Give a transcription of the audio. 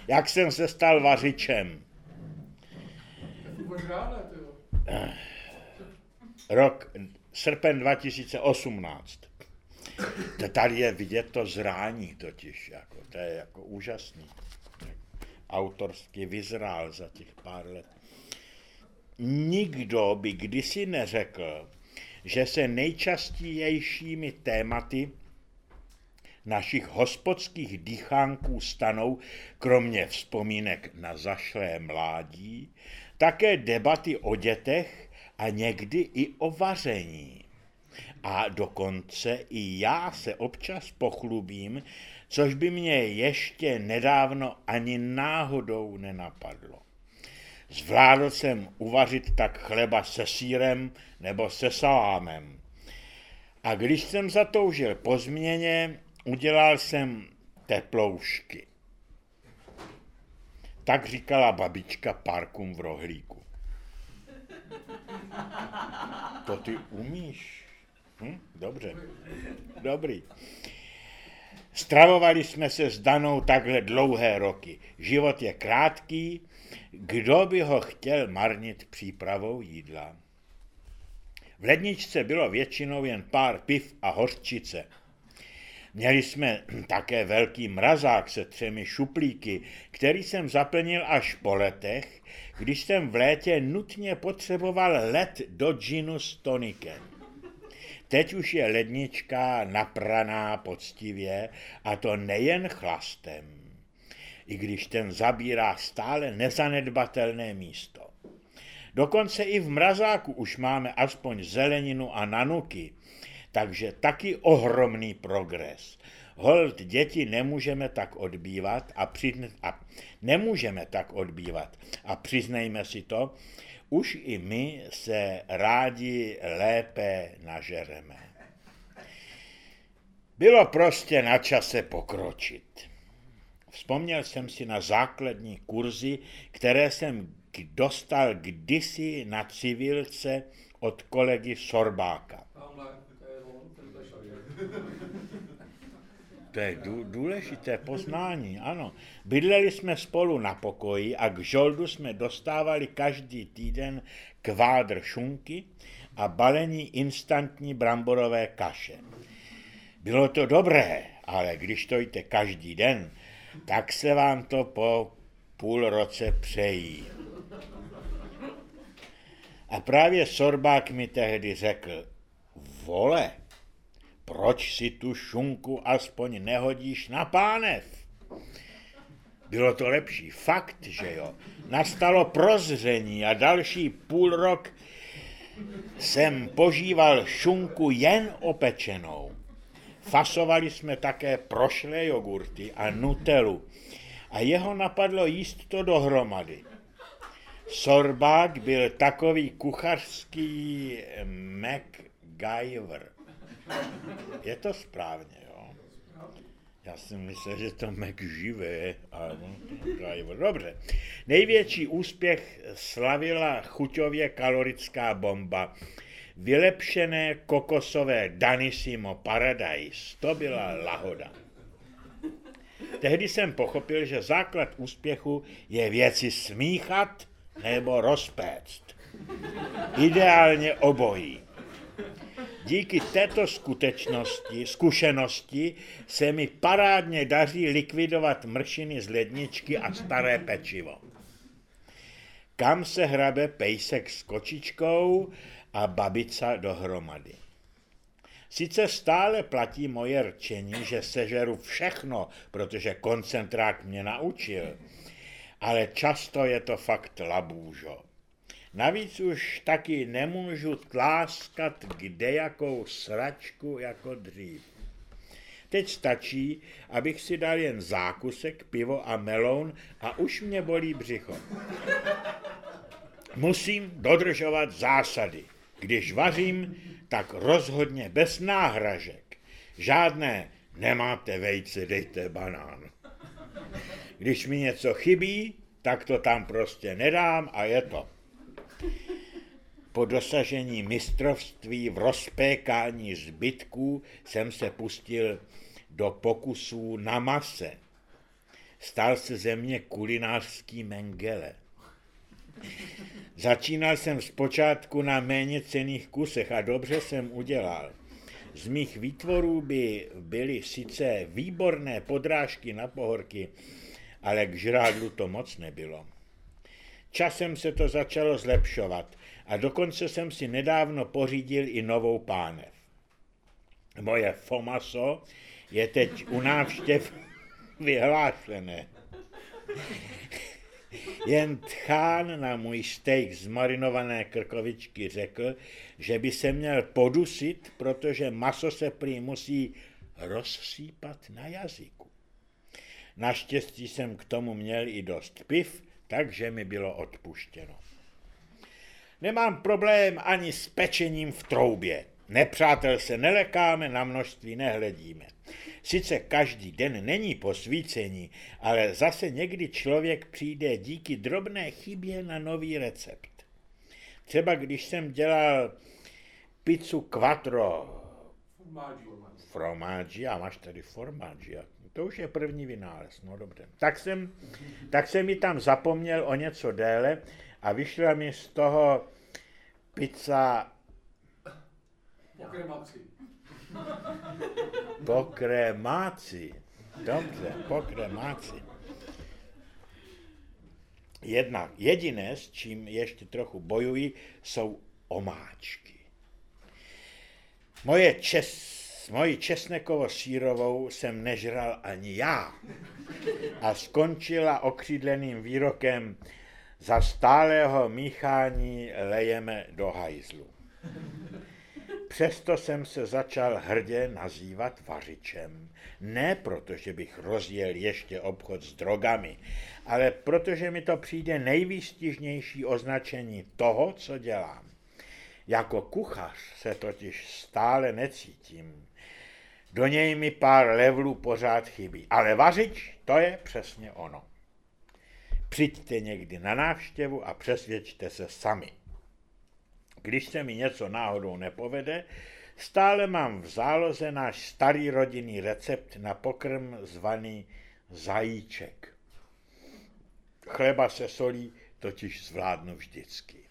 jak jsem se stal vařičem. Rok, srpen 2018. Tady je vidět to zrání totiž, jako, to je jako úžasný. Autorsky vyzrál za těch pár let. Nikdo by kdysi neřekl, že se nejčastějšími tématy našich hospodských dýchánků stanou, kromě vzpomínek na zašlé mládí, také debaty o dětech a někdy i o vaření. A dokonce i já se občas pochlubím, což by mě ještě nedávno ani náhodou nenapadlo. Zvládl jsem uvařit tak chleba se sýrem nebo se salámem. A když jsem zatoužil po změně, udělal jsem teploušky. Tak říkala babička párkům v rohlíku. To ty umíš? Dobře, dobrý. Stravovali jsme se s Danou takhle dlouhé roky. Život je krátký, kdo by ho chtěl marnit přípravou jídla. V ledničce bylo většinou jen pár piv a hořčice. Měli jsme také velký mrazák se 3 šuplíky, který jsem zaplnil až po letech, když jsem v létě nutně potřeboval led do džinu s tonikem. Teď už je lednička napraná poctivě, a to nejen chlastem, i když ten zabírá stále nezanedbatelné místo. Dokonce i v mrazáku už máme aspoň zeleninu a nanuky, takže taky ohromný progres. Holt děti nemůžeme tak odbývat a přiznejme si to, už i my se rádi lépe nažereme. Bylo prostě na čase pokročit. Vzpomněl jsem si na základní kurzy, které jsem dostal kdysi na civilce od kolegy Sorbáka. To je důležité poznání, ano. Bydleli jsme spolu na pokoji a k žoldu jsme dostávali každý týden kvádr šunky a balení instantní bramborové kaše. Bylo to dobré, ale když to jíte každý den, tak se vám to po půl roce přejí. A právě Sorbák mi tehdy řekl, vole, proč si tu šunku aspoň nehodíš na pánev? Bylo to lepší, fakt, že jo. Nastalo prozření a další půl rok jsem požíval šunku jen opečenou. Fasovali jsme také prošlé jogurty a nutelu a jeho napadlo jíst to dohromady. Sorbák byl takový kuchařský MacGyver. Je to správně, jo? Já jsem myslel, že to MacGyver, ale MacGyver. Dobře. Největší úspěch slavila chuťově kalorická bomba. Vylepšené kokosové Danissimo Paradise. To byla lahoda. Tehdy jsem pochopil, že základ úspěchu je věci smíchat nebo rozpéct. Ideálně obojí. Díky této zkušenosti se mi parádně daří likvidovat mršiny z ledničky a staré pečivo. Kam se hrabe pejsek s kočičkou a babica dohromady. Sice stále platí moje rčení, že sežeru všechno, protože koncentrák mě naučil, ale často je to fakt labůžo. Navíc už taky nemůžu tláskat kdejakou sračku jako dřív. Teď stačí, abych si dal jen zákusek, pivo a meloun a už mě bolí břicho. Musím dodržovat zásady. Když vařím, tak rozhodně bez náhražek. Žádné nemáte vejce, dejte banán. Když mi něco chybí, tak to tam prostě nedám a je to. Po dosažení mistrovství v rozpékání zbytků jsem se pustil do pokusů na mase. Stal se ze mě kulinářský Mengele. Začínal jsem zpočátku na méně cenných kusech a dobře jsem udělal. Z mých výtvorů by byly sice výborné podrážky na pohorky, ale k žrádlu to moc nebylo. Časem se to začalo zlepšovat a dokonce jsem si nedávno pořídil i novou pánev. Moje fomaso je teď u návštěv vyhlášené. Jen tchán na můj steak z marinované krkovičky řekl, že by se měl podusit, protože maso se prý musí rozsýpat na jazyku. Naštěstí jsem k tomu měl i dost piv, takže mi bylo odpuštěno. Nemám problém ani s pečením v troubě. Nepřátel se nelekáme, na množství nehledíme. Sice každý den není posvícení, ale zase někdy člověk přijde díky drobné chybě na nový recept. Třeba když jsem dělal pizzu quattro formaggi, a máš tady formaggi, to už je první vynález, no dobře. Tak jsem ji tam zapomněl o něco déle a vyšla mi z toho pizza po kremáci. Dobře, po kremáci. Jediné, s čím ještě trochu bojuji, jsou omáčky. Moji česnekovo-sýrovou jsem nežral ani já a skončila okřídleným výrokem: za stálého míchání lejeme do hajzlu. Přesto jsem se začal hrdě nazývat vařičem. Ne proto, že bych rozjel ještě obchod s drogami, ale protože mi to přijde nejvýstižnější označení toho, co dělám. Jako kuchař se totiž stále necítím. Do něj mi pár levelů pořád chybí, ale vařič, to je přesně ono. Přijďte někdy na návštěvu a přesvědčte se sami. Když se mi něco náhodou nepovede, stále mám v záloze náš starý rodinný recept na pokrm zvaný zajíček. Chleba se solí totiž zvládnu vždycky.